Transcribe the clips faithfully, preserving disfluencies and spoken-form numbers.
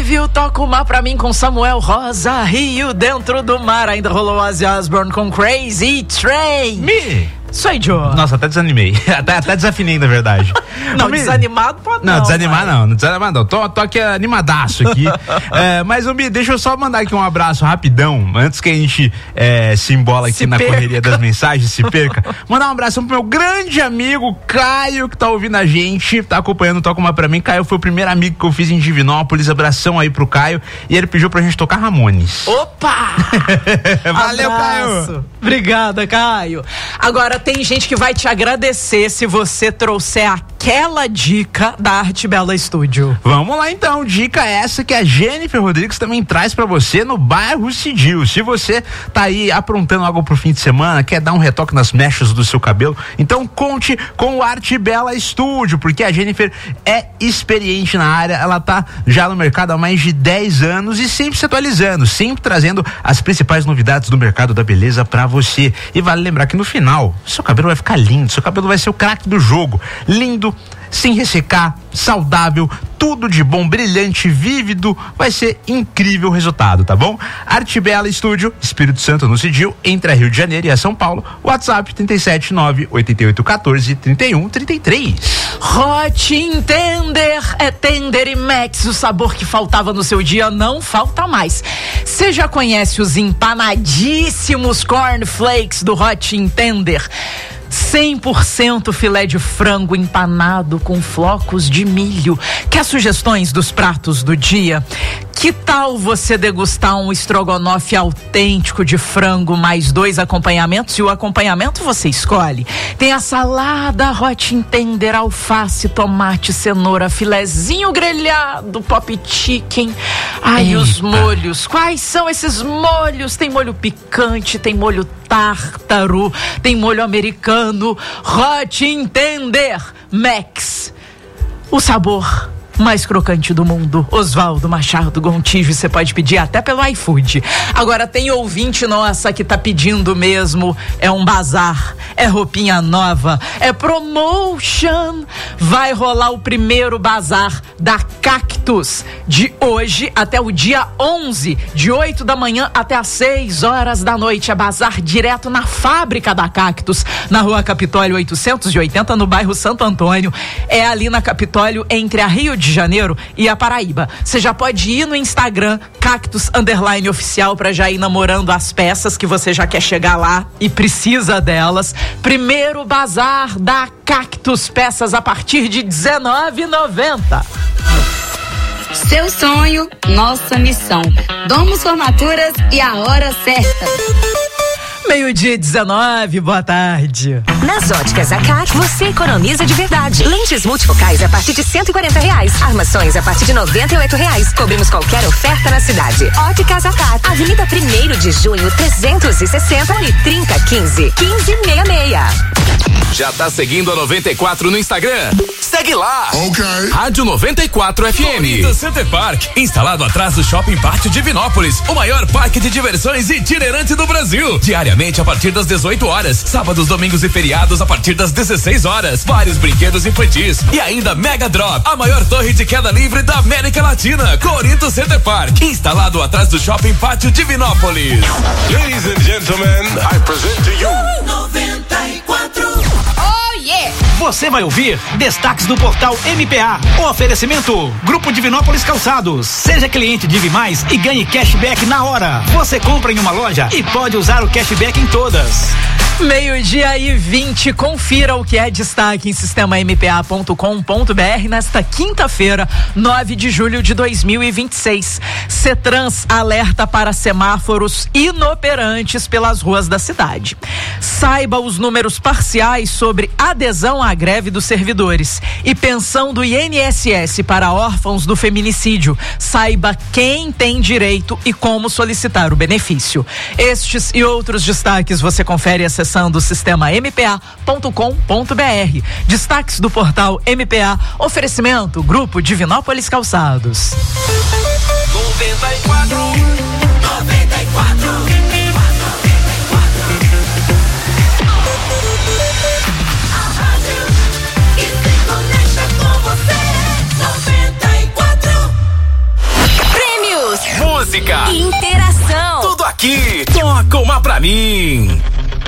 Viu, toca uma pra mim com Samuel Rosa, Rio dentro do mar. Ainda rolou Ozzy Osbourne com Crazy Train. Me... Sou Joe. Nossa, até desanimei. até, até desafinei, na verdade. Não, me... desanimado pode não. Não, desanimar não, não desanimar não. Tô, tô aqui animadaço aqui. é, mas, Mi, deixa eu só mandar aqui um abraço rapidão, antes que a gente é, se embola aqui se na perca. correria das mensagens, se perca. Mandar um abraço pro meu grande amigo Caio, que tá ouvindo a gente, tá acompanhando, toca uma pra mim. Caio foi o primeiro amigo que eu fiz em Divinópolis. Abração aí pro Caio. E ele pediu pra gente tocar Ramones. Opa! Valeu, abraço. Caio. Obrigada, Caio. Agora, tem gente que vai te agradecer se você trouxer aquela dica da Arte Bela Estúdio. Vamos lá então, dica essa que a Jennifer Rodrigues também traz pra você no bairro Cidil. Se você tá aí aprontando algo pro fim de semana, quer dar um retoque nas mechas do seu cabelo, então conte com o Arte Bela Estúdio, porque a Jennifer é experiente na área, ela tá já no mercado há mais de dez anos e sempre se atualizando, sempre trazendo as principais novidades do mercado da beleza pra você. E vale lembrar que no final, seu cabelo vai ficar lindo, seu cabelo vai ser o craque do jogo, lindo, sem ressecar, saudável, tudo de bom, brilhante, vívido, vai ser incrível o resultado, tá bom? Arte Bela Estúdio, Espírito Santo no Cidil, entre a Rio de Janeiro e a São Paulo, WhatsApp trinta e sete, nove oito oito, um quatro, trinta e um, trinta e três. Hot Intender é Tender e Max, o sabor que faltava no seu dia não falta mais. Você já conhece os empanadíssimos cornflakes do Hot Intender? cem por cento filé de frango empanado com flocos de milho. Quer sugestões dos pratos do dia? Que tal você degustar um estrogonofe autêntico de frango mais dois acompanhamentos? E o acompanhamento você escolhe. Tem a salada Hot Intender, alface, tomate, cenoura, filezinho grelhado, pop chicken. Ai, Eita. Os molhos. Quais são esses molhos? Tem molho picante, tem molho tártaro, tem molho americano. Hot Intender Max. O sabor mais crocante do mundo. Oswaldo Machado Gontijo, você pode pedir até pelo iFood. Agora tem ouvinte nossa que tá pedindo mesmo, é um bazar, é roupinha nova, é promotion. Vai rolar o primeiro bazar da Cactus de hoje até o dia onze, de oito da manhã até às seis horas da noite. É bazar direto na fábrica da Cactus, na Rua Capitólio oitocentos e oitenta, no bairro Santo Antônio. É ali na Capitólio, entre a Rio de Janeiro e a Paraíba. Você já pode ir no Instagram Cactus Underline Oficial pra já ir namorando as peças que você já quer chegar lá e precisa delas. Primeiro bazar da Cactus, peças a partir de dezenove reais e noventa centavos. Seu sonho, nossa missão. Domos Formaturas e a hora certa. Meio-dia e dezenove, boa tarde. Nas óticas Acac, você economiza de verdade. Lentes multifocais a partir de cento e quarenta reais. Armações a partir de noventa e oito reais. Cobrimos qualquer oferta na cidade. Óticas Acac, Avenida primeiro de junho, trezentos e sessenta e trinta, quinze, quinze sessenta e seis. Já tá seguindo a noventa e quatro no Instagram? Segue lá! Ok. Rádio noventa e quatro F M. Corinthians Center Park, instalado atrás do Shopping Pátio Divinópolis, o maior parque de diversões itinerante do Brasil. Diariamente a partir das dezoito horas, sábados, domingos e feriados a partir das dezesseis horas. Vários brinquedos infantis e ainda Mega Drop, a maior torre de queda livre da América Latina. Corinthians Center Park, instalado atrás do Shopping Pátio Divinópolis. Ladies and gentlemen, I present to you noventa e quatro. Oh yeah! Você vai ouvir destaques do portal M P A. O oferecimento: Grupo Divinópolis Calçados. Seja cliente Divi Mais e ganhe cashback na hora. Você compra em uma loja e pode usar o cashback em todas. Meio-dia e vinte, confira o que é destaque em sistema m p a ponto com ponto b r nesta quinta-feira, nove de julho de dois mil e vinte e seis. Cetrans alerta para semáforos inoperantes pelas ruas da cidade. Saiba os números parciais sobre adesão à greve dos servidores e pensão do I N S S para órfãos do feminicídio. Saiba quem tem direito e como solicitar o benefício. Estes e outros destaques você confere acessando o sistema m p a ponto com ponto b r. Destaques do portal M P A. Oferecimento: Grupo Divinópolis Calçados. noventa e quatro, noventa e quatro. música, interação. Tudo aqui. Toca uma pra mim.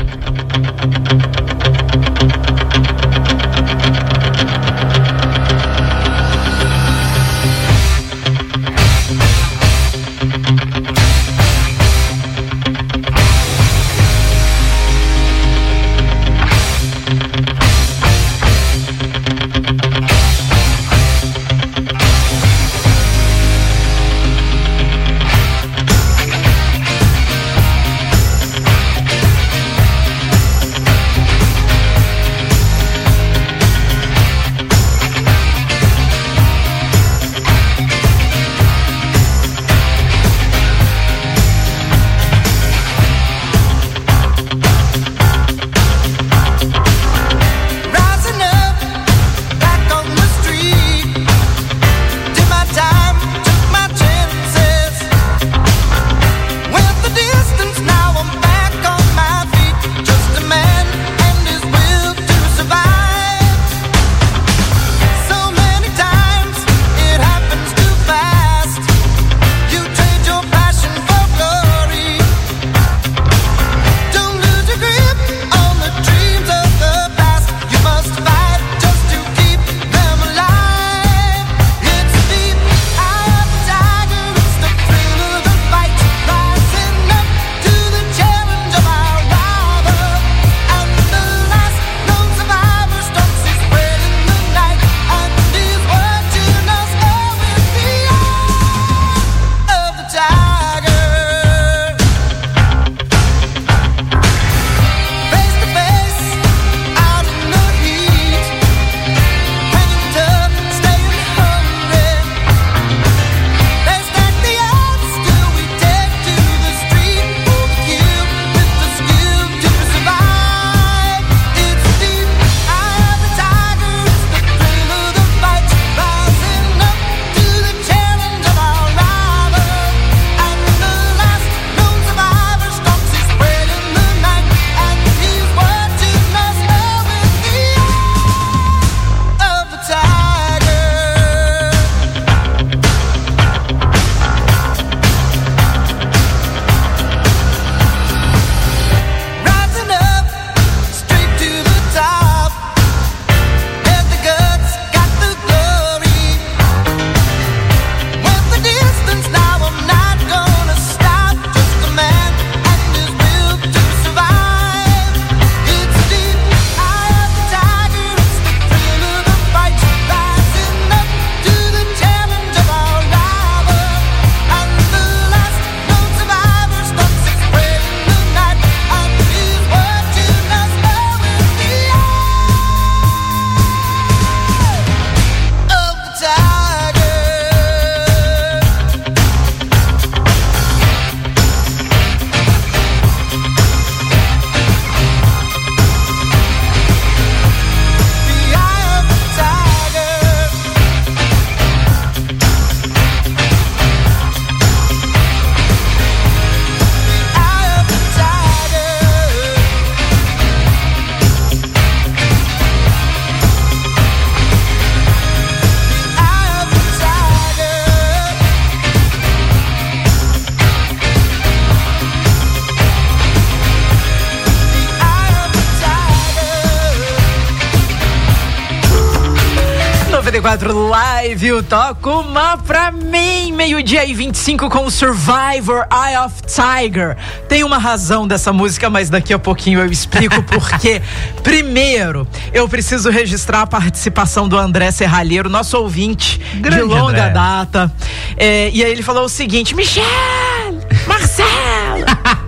noventa e quatro Live, o Toca Uma Pra Mim, meio-dia e vinte e cinco com o Survivor, Eye of Tiger. Tem uma razão dessa música, mas daqui a pouquinho eu explico porque. Primeiro, eu preciso registrar a participação do André Serralheiro, nosso ouvinte Grande de longa André. data. É, e aí ele falou o seguinte: Michele, Marcelo,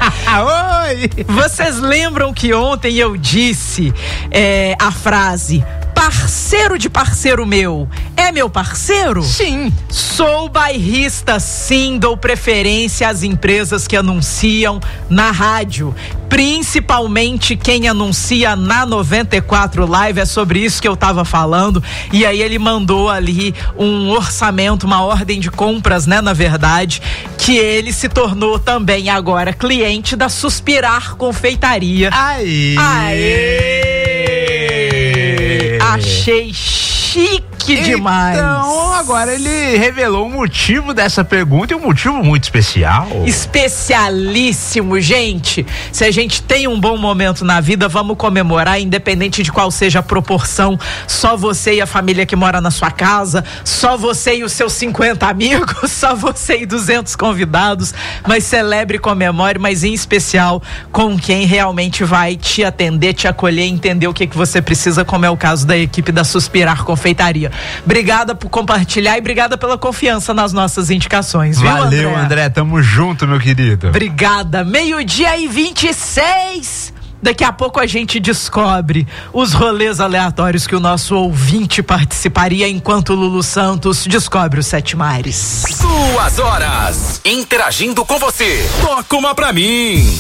oi! Vocês lembram que ontem eu disse é, a frase parceiro de parceiro meu é meu parceiro? Sim. Sou bairrista, sim, dou preferência às empresas que anunciam na rádio, principalmente quem anuncia na noventa e quatro Live. É sobre isso que eu tava falando. E aí ele mandou ali um orçamento, uma ordem de compras, né, na verdade, que ele se tornou também agora cliente da Suspirar Confeitaria. Aê! Aê! Achei chique Que demais. Então, agora ele revelou o motivo dessa pergunta e um motivo muito especial. Especialíssimo, gente. Se a gente tem um bom momento na vida, vamos comemorar, independente de qual seja a proporção. Só você e a família que mora na sua casa, só você e os seus cinquenta amigos, só você e duzentos convidados, mas celebre e comemore, mas em especial com quem realmente vai te atender, te acolher, entender o que que você precisa, como é o caso da equipe da Suspirar Confeitaria. Obrigada por compartilhar e obrigada pela confiança nas nossas indicações, viu, Valeu, André? André, tamo junto, meu querido. Obrigada. Meio-dia e vinte e seis. Daqui a pouco a gente descobre os rolês aleatórios que o nosso ouvinte participaria enquanto o Lulu Santos descobre os Sete Mares. Duas horas interagindo com você. Toca uma pra mim.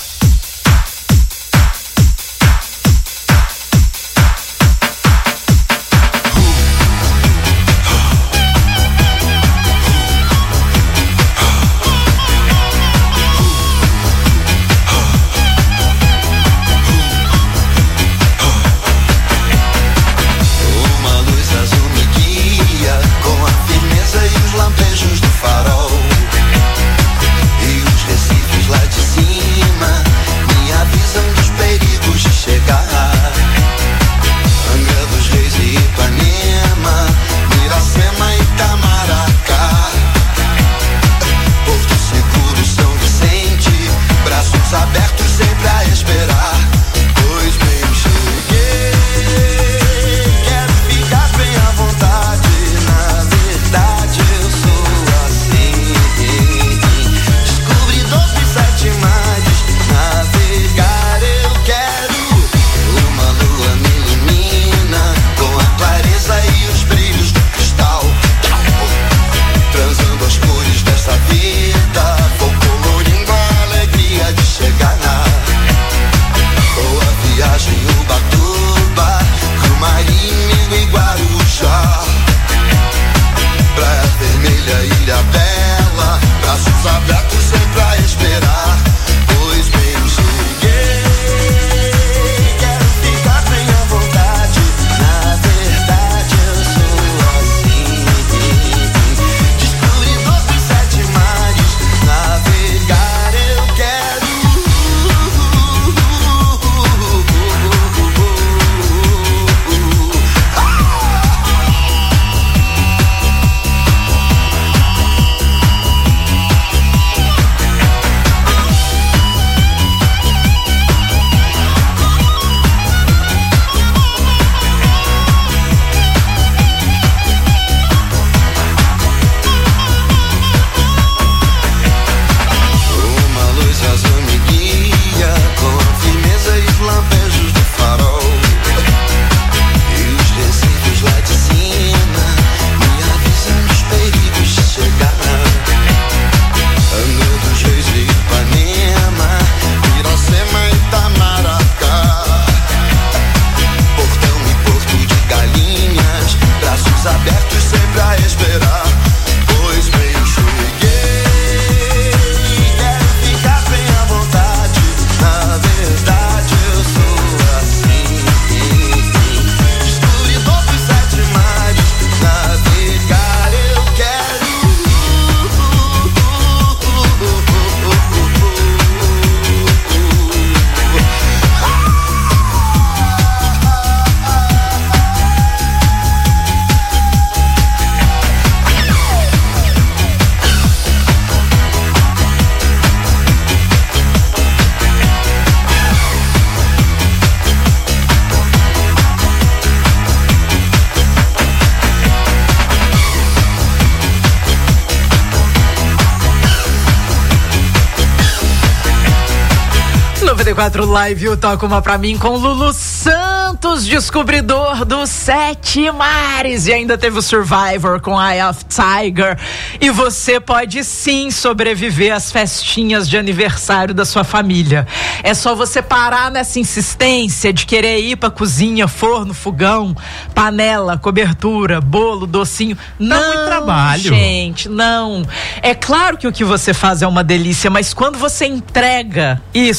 noventa e quatro Live, o Toca Uma Pra Mim com Lulu Santos, descobridor dos Sete Mares, e ainda teve o Survivor com Eye of Tiger. E você pode sim sobreviver às festinhas de aniversário da sua família. É só você parar nessa insistência de querer ir pra cozinha, forno, fogão, panela, cobertura, bolo, docinho. Não, Dá muito trabalho. Gente, não. É claro que o que você faz é uma delícia, mas quando você entrega isso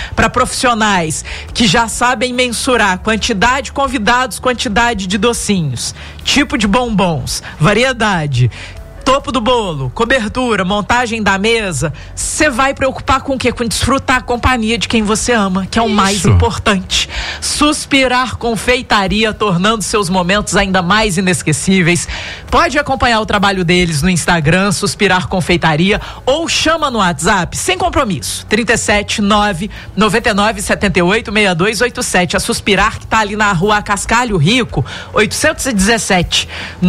para profissionais que já sabem mensurar quantidade de convidados, quantidade de docinhos, tipo de bombons, variedade, topo do bolo, cobertura, montagem da mesa. Você vai preocupar com o quê? Com desfrutar a companhia de quem você ama, que é o Isso. mais importante. Suspirar Confeitaria, tornando seus momentos ainda mais inesquecíveis. Pode acompanhar o trabalho deles no Instagram, Suspirar Confeitaria, ou chama no WhatsApp, sem compromisso, trinta e sete, nove, noventa e nove, setenta e oito, sessenta e dois oitenta e sete. A Suspirar, que tá ali na rua Cascalho Rico, oitocentos e dezessete.